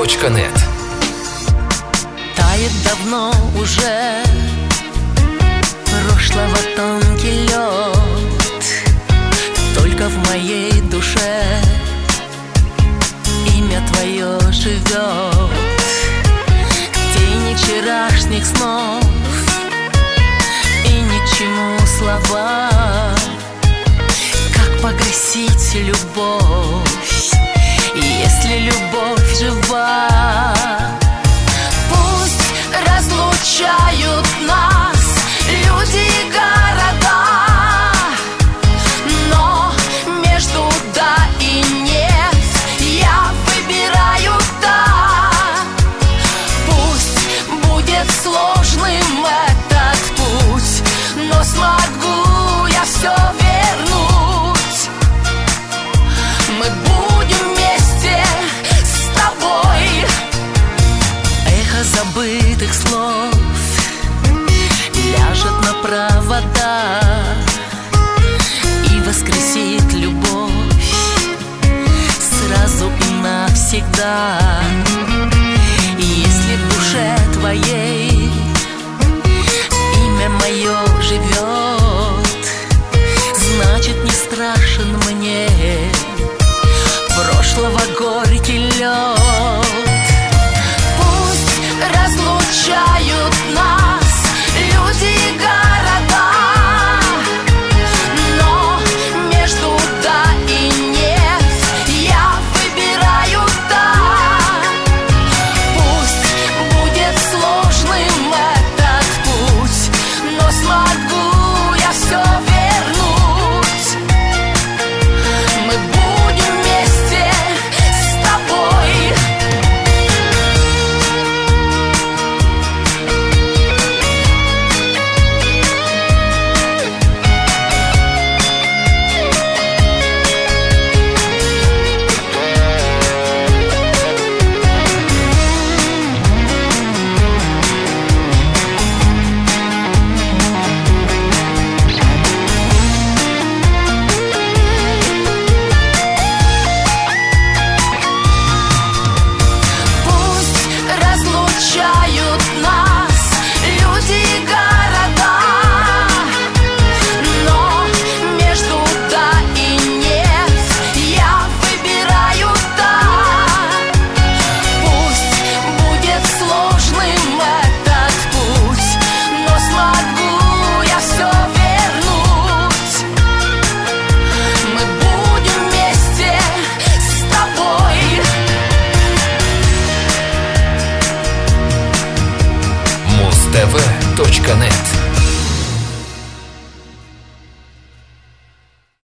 Муз-ТВ.нет. Тает давно уже прошлого тонкий лед, только в моей душе имя твое живет. Тени вчерашних снов и ни к чему слова. Как погасить любовь, если любовь жива? Пусть разлучают нас люди и города, но между да и нет я выбираю да. Пусть будет сложным этот путь, но смогу я все вернуть. Мы будем вместе с тобой. Эхо забытых слов ляжет на провода и воскресит любовь сразу и навсегда. И если в душе твоей имя мое живет, значит не страшен мне прошлого горький лед. Пусть разлучают нас люди и города, но между да и нет я выбираю да. Пусть будет сложным этот путь, но смогу я все вернуть. Мы будем вместе с тобой. Разлучают нас люди и города, но между да и нет я выбираю да. Пусть будет сложным этот путь, но смогу я все вернуть. Мы будем вместе с тобой. Муз-ТВ.нет.